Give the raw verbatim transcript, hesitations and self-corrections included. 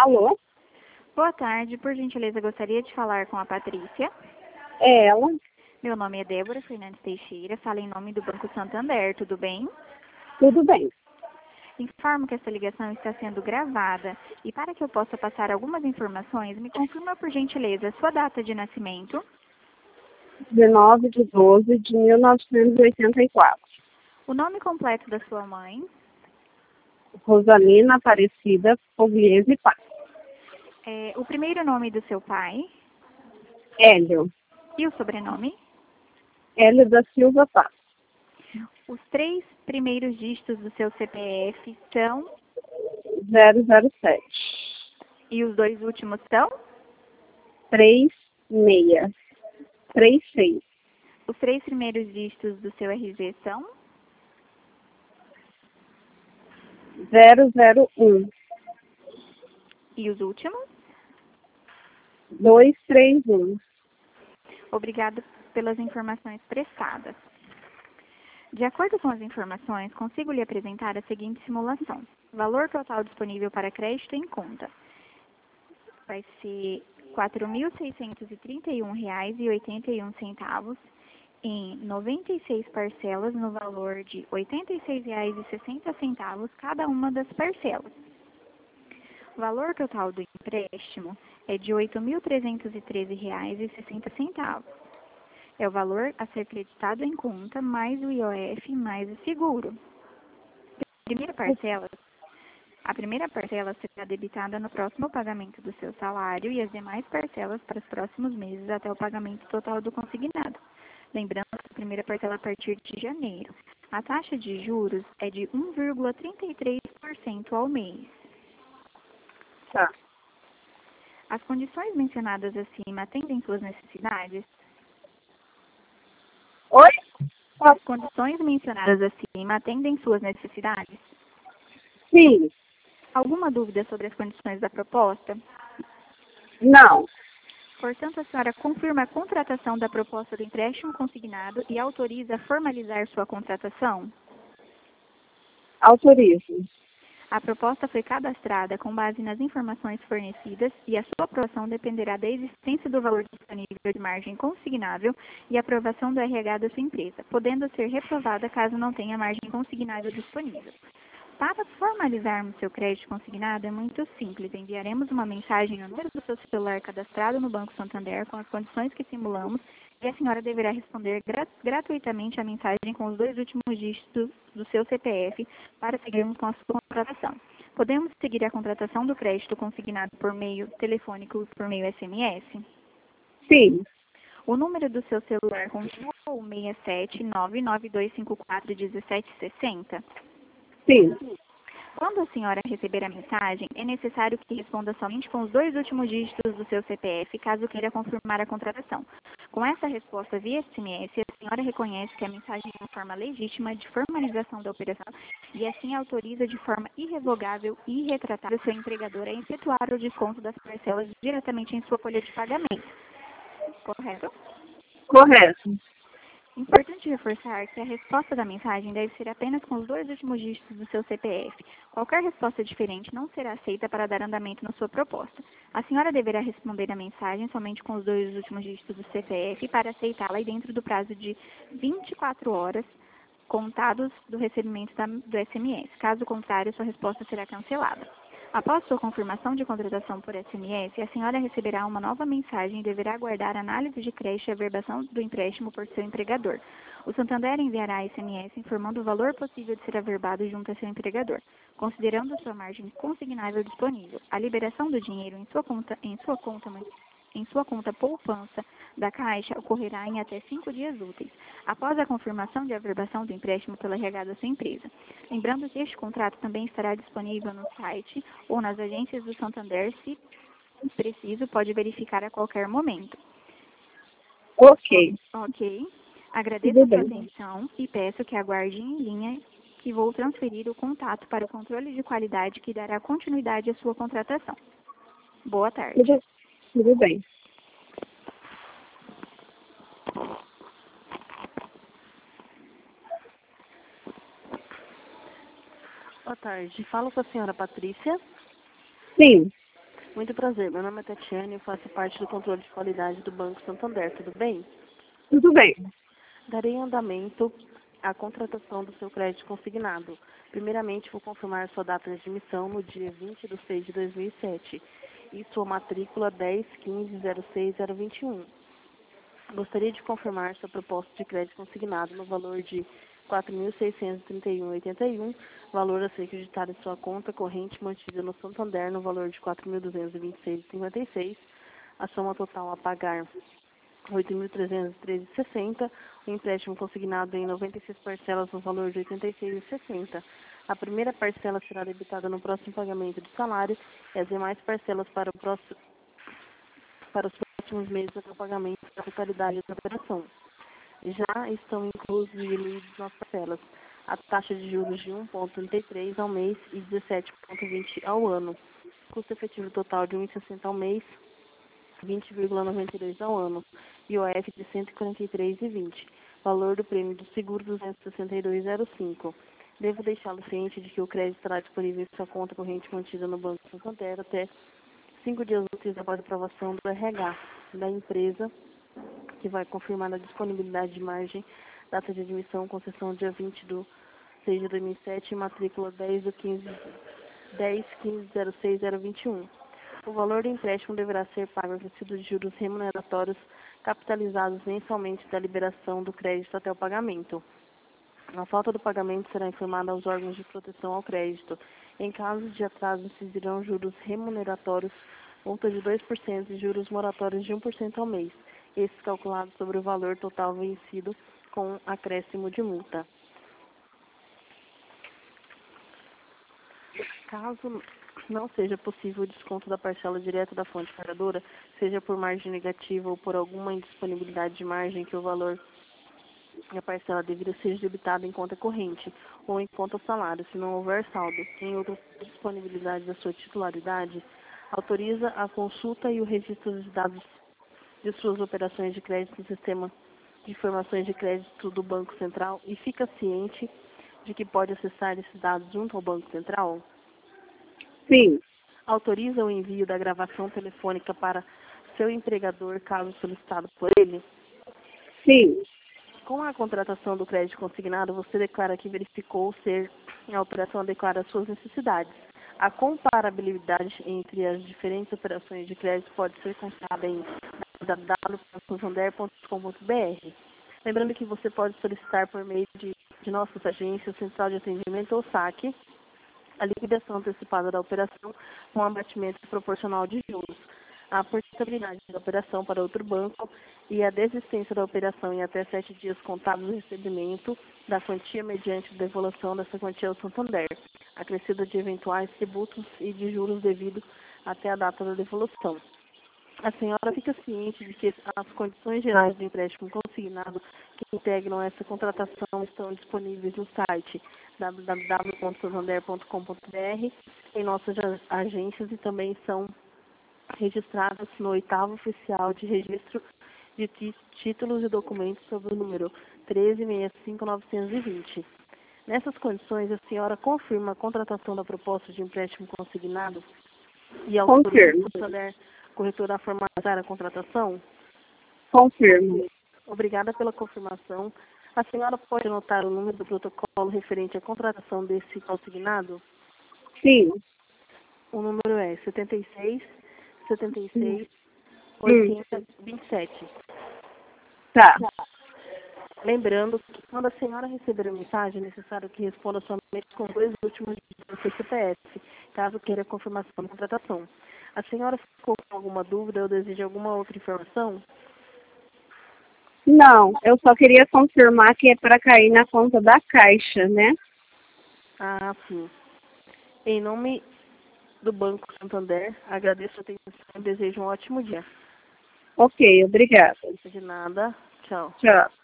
Alô? Boa tarde, por gentileza gostaria de falar com a Patrícia. É ela? Meu nome é Débora Fernandes Teixeira, falo em nome do Banco Santander, tudo bem? Tudo bem. Informo que essa ligação está sendo gravada e para que eu possa passar algumas informações, me confirma por gentileza sua data de nascimento, dezenove de doze de mil novecentos e oitenta e quatro. o nome completo da sua mãe, Rosalina Aparecida Pugliese Paz. é, o primeiro nome do seu pai Hélio. e o sobrenome, Hélio da Silva Paz. os três primeiros dígitos do seu C P F são zero zero sete. e os dois últimos são? trinta e seis. trinta e seis. Os três primeiros dígitos do seu R G são? zero zero um. E os últimos? duzentos e trinta e um. Obrigada pelas informações prestadas. De acordo com as informações, consigo lhe apresentar a seguinte simulação. Valor total disponível para crédito em conta vai ser quatro mil seiscentos e trinta e um reais e oitenta e um centavos em noventa e seis parcelas no valor de oitenta e seis reais e sessenta centavos cada uma das parcelas. O valor total do empréstimo é de oito mil trezentos e treze reais e sessenta centavos. É o valor a ser creditado em conta, mais o I O F, mais o seguro. A primeira parcela, a primeira parcela será debitada no próximo pagamento do seu salário e as demais parcelas para os próximos meses até o pagamento total do consignado. Lembrando que a primeira parcela a partir de janeiro. A taxa de juros é de um vírgula trinta e três por cento ao mês. Tá. As condições mencionadas acima atendem suas necessidades? Oi? As condições mencionadas acima atendem suas necessidades? Sim. Alguma dúvida sobre as condições da proposta? Não. Portanto, a senhora confirma a contratação da proposta do empréstimo consignado e autoriza a formalizar sua contratação? Autorizo. A proposta foi cadastrada com base nas informações fornecidas e a sua aprovação dependerá da existência do valor disponível de margem consignável e aprovação do R H da sua empresa, podendo ser reprovada caso não tenha margem consignável disponível. Para formalizarmos seu crédito consignado é muito simples. Enviaremos uma mensagem no número do seu celular cadastrado no Banco Santander com as condições que simulamos e a senhora deverá responder gra gratuitamente a mensagem com os dois últimos dígitos do seu C P F para seguirmos com a sua contratação. Podemos seguir a contratação do crédito consignado por meio telefônico e por meio S M S? Sim. O número do seu celular continua o seis sete nove nove dois cinco quatro um sete seis zero? Sim. Quando a senhora receber a mensagem, é necessário que responda somente com os dois últimos dígitos do seu C P F, caso queira confirmar a contratação. Com essa resposta via S M S, a senhora reconhece que a mensagem é uma forma legítima de formalização da operação e assim autoriza de forma irrevogável e irretratável seu empregador a efetuar o desconto das parcelas diretamente em sua folha de pagamento. Correto? Correto. Importante reforçar que a resposta da mensagem deve ser apenas com os dois últimos dígitos do seu C P F. Qualquer resposta diferente não será aceita para dar andamento na sua proposta. A senhora deverá responder a mensagem somente com os dois últimos dígitos do C P F para aceitá-la e dentro do prazo de vinte e quatro horas contados do recebimento da, do S M S. Caso contrário, sua resposta será cancelada. Após sua confirmação de contratação por S M S, a senhora receberá uma nova mensagem e deverá aguardar a análise de crédito e averbação do empréstimo por seu empregador. O Santander enviará S M S informando o valor possível de ser averbado junto a seu empregador, considerando sua margem consignável disponível. A liberação do dinheiro em sua conta, em sua conta em sua conta poupança da Caixa ocorrerá em até cinco dias úteis, após a confirmação de averbação do empréstimo pela R H da sua empresa. Lembrando que este contrato também estará disponível no site ou nas agências do Santander, se preciso, pode verificar a qualquer momento. Ok. Ok. Agradeço Tudo a sua bem. atenção e peço que aguarde em linha que vou transferir o contato para o controle de qualidade que dará continuidade à sua contratação. Boa tarde. Tudo, tudo bem. Boa tarde. Falo com a senhora Patrícia. Sim. Muito prazer, meu nome é Tatiane e faço parte do controle de qualidade do Banco Santander, tudo bem? Tudo bem. Darei andamento à contratação do seu crédito consignado. Primeiramente, vou confirmar sua data de emissão no dia vinte de seis de dois mil e sete e sua matrícula dez quinze zero seis zero vinte e um. Gostaria de confirmar sua proposta de crédito consignado no valor de quatro mil seiscentos e trinta e um vírgula oitenta e um, valor a ser acreditado em sua conta corrente mantida no Santander no valor de quatro mil duzentos e vinte e seis vírgula cinquenta e seis, a soma total a pagar oito mil trezentos e treze vírgula sessenta, o empréstimo consignado em noventa e seis parcelas no valor de oitenta e seis vírgula sessenta. A primeira parcela será debitada no próximo pagamento de salário e as demais parcelas para, o próximo, para os próximos meses até o pagamento da totalidade da operação. Já estão inclusos e diluídos nas parcelas a taxa de juros de um vírgula trinta e três ao mês e dezessete vírgula vinte ao ano, custo efetivo total de um vírgula sessenta ao mês, vinte vírgula noventa e dois ao ano, I O F de cento e quarenta e três vírgula vinte, valor do prêmio do seguro duzentos e sessenta e dois vírgula zero cinco. Devo deixá-lo ciente de que o crédito estará disponível em sua conta corrente mantida no Banco Santander até cinco dias úteis após a aprovação do R H da empresa, que vai confirmar a disponibilidade de margem, data de admissão, concessão dia vinte de seis de dois mil e sete, matrícula dez quinze zero seis zero vinte e um. O valor do empréstimo deverá ser pago acrescido de juros remuneratórios capitalizados mensalmente da liberação do crédito até o pagamento. A falta do pagamento será informada aos órgãos de proteção ao crédito. Em caso de atraso, incidirão juros remuneratórios, multa de dois por cento e juros moratórios de um por cento ao mês, esses calculados sobre o valor total vencido com acréscimo de multa. Caso não seja possível o desconto da parcela direta da fonte pagadora, seja por margem negativa ou por alguma indisponibilidade de margem, que o valor a parcela devida seja debitada em conta corrente ou em conta salário, se não houver saldo em outra disponibilidade da sua titularidade, autoriza a consulta e o registro dos dados de suas operações de crédito no sistema de informações de crédito do Banco Central e fica ciente de que pode acessar esses dados junto ao Banco Central? Sim. Autoriza o envio da gravação telefônica para seu empregador, caso solicitado por ele? Sim. Com a contratação do crédito consignado, você declara que verificou ser a operação adequada às suas necessidades. A comparabilidade entre as diferentes operações de crédito pode ser consultada em w w w ponto santander ponto com ponto b r. Lembrando que você pode solicitar por meio de, de nossas agências, central de atendimento ou saque, a liquidação antecipada da operação com abatimento proporcional de juros, a portabilidade da operação para outro banco e a desistência da operação em até sete dias contados do recebimento da quantia mediante devolução dessa quantia ao Santander, acrescida de eventuais tributos e de juros devidos até a data da devolução. A senhora fica ciente de que as condições gerais do empréstimo consignado que integram essa contratação estão disponíveis no site w w w ponto santander ponto com ponto b r, em nossas agências, e também são registradas no oitavo oficial de registro de títulos e documentos sob o número treze sessenta e cinco novecentos e vinte. Nessas condições, a senhora confirma a contratação da proposta de empréstimo consignado e autoriza o Santander corretora a formalizar a contratação? Confirmo. Obrigada pela confirmação. A senhora pode anotar o número do protocolo referente à contratação desse consignado? Sim. O número é setenta e seis, setenta e seis, oitenta, vinte e sete. Tá. Lembrando que quando a senhora receber a mensagem, é necessário que responda somente com dois últimos dígitos do seu C P F, caso queira a confirmação da contratação. A senhora ficou com alguma dúvida ou deseja alguma outra informação? Não, eu só queria confirmar que é para cair na conta da Caixa, né? Ah, sim. Em nome do Banco Santander, agradeço a atenção e desejo um ótimo dia. Ok, obrigada. De nada. Tchau. Tchau.